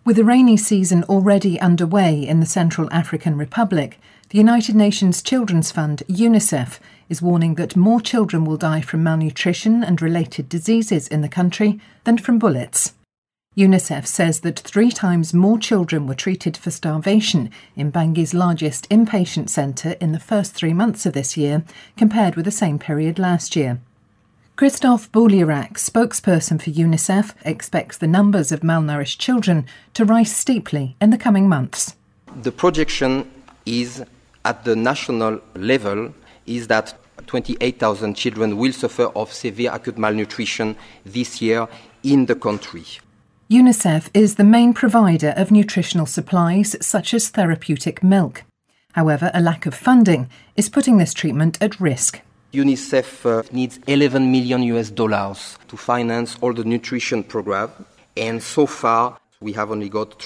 With the rainy season already underway in the Central African Republic, the United Nations Children's Fund, UNICEF, is warning that more children will die from malnutrition and related diseases in the country than from bullets. UNICEF says that 3 times more children were treated for starvation in Bangi's largest inpatient centre in the first 3 months of this year, compared with the same period last year. Christophe Boulierac, spokesperson for UNICEF, expects the numbers of malnourished children to rise steeply in the coming months. The projection is, at the national level, is that 28,000 children will suffer of severe acute malnutrition this year in the country. UNICEF is the main provider of nutritional supplies such as therapeutic milk. However, a lack of funding is putting this treatment at risk. UNICEF needs $11 million to finance all the nutrition program, and so far we have only got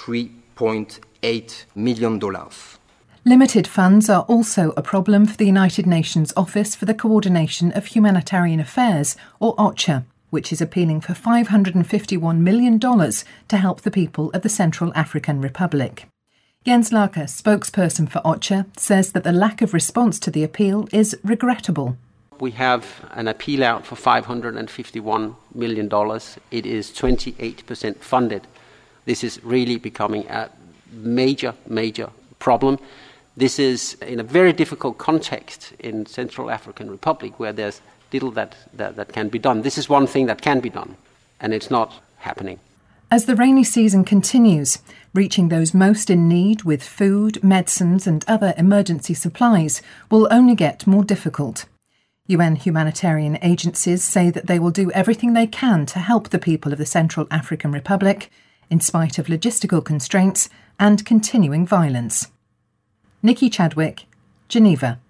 $3.8 million. Limited funds are also a problem for the United Nations Office for the Coordination of Humanitarian Affairs, or OCHA, which is appealing for $551 million to help the people of the Central African Republic. Jens Laake, spokesperson for OCHA, says that the lack of response to the appeal is regrettable. We have an appeal out for $551 million. It is 28% funded. This is really becoming a major problem. This is in a very difficult context in Central African Republic where there's little that can be done. This is one thing that can be done, and it's not happening. As the rainy season continues, reaching those most in need with food, medicines and other emergency supplies will only get more difficult. UN humanitarian agencies say that they will do everything they can to help the people of the Central African Republic, in spite of logistical constraints and continuing violence. Nikki Chadwick, Geneva.